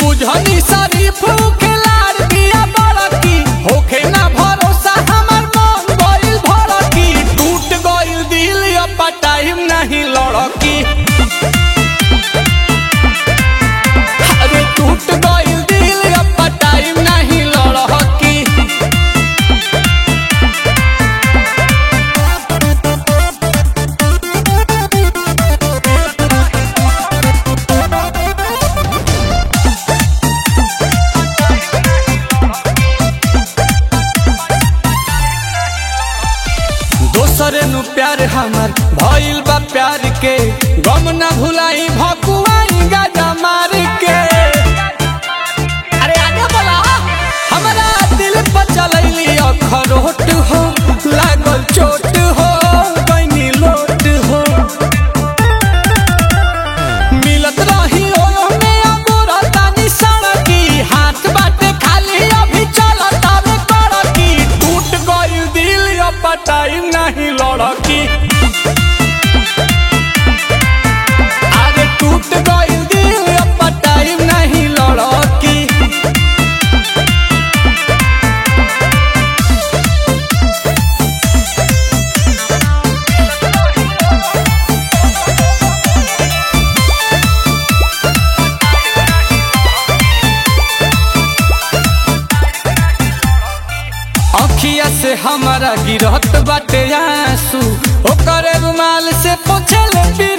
बुझनी शरीफ खिलाड़ दिया बड़की होखे ना भरोसा हमर मन गइल भड़की टूट गइल दिल अब टाइम नहीं लड़की अरे टूट गइल दिल अब टाइम नहीं लड़की दोसरे नु प्यार हमर भइल बा प्यार के गम ना भुलाई भकुआई गाजा मार के अरे आगे बोला हमरा दिल पर चलैली अखरोट हो लागल चोट हो गइनी लोट हो मिलत रही ओयो में अब रहतानी सड़की हाथ बाटे खाली अभी चलत आवे कड़की टूट गइल दिल अब टाइम नहीं लड़की अरे टूट गइल दिल अब टाइम नहीं लड़की अखिया से हमारा गिरत बाटे आंसू ओकरे रुमाल से पोछल